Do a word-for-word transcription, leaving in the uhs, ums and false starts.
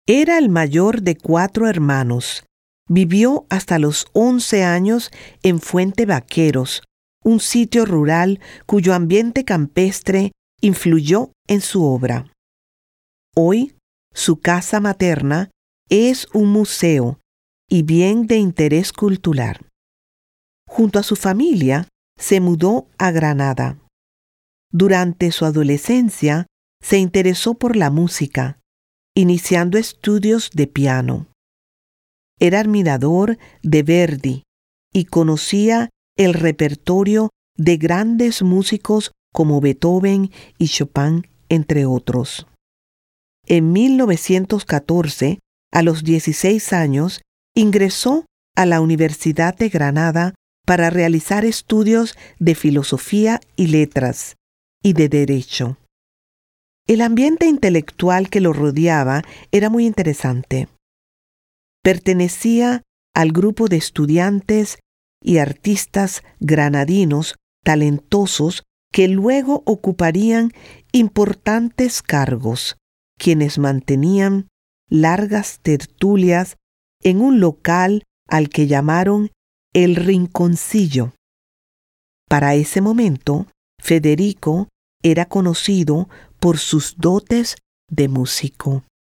Era el mayor de cuatro hermanos. Vivió hasta los once años en Fuente Vaqueros, un sitio rural cuyo ambiente campestre influyó en su obra. Hoy, su casa materna es un museo y bien de interés cultural. Junto a su familia, se mudó a Granada. Durante su adolescencia, se interesó por la música, iniciando estudios de piano. Era admirador de Verdi y conocía el repertorio de grandes músicos como Beethoven y Chopin, entre otros. En mil novecientos catorce, a los dieciséis años, ingresó a la Universidad de Granada para realizar estudios de filosofía y letras y de derecho. El ambiente intelectual que lo rodeaba era muy interesante. Pertenecía al grupo de estudiantes y artistas granadinos talentosos que luego ocuparían importantes cargos, quienes mantenían largas tertulias en un local al que llamaron El Rinconcillo. Para ese momento, Federico era conocido por sus dotes de músico.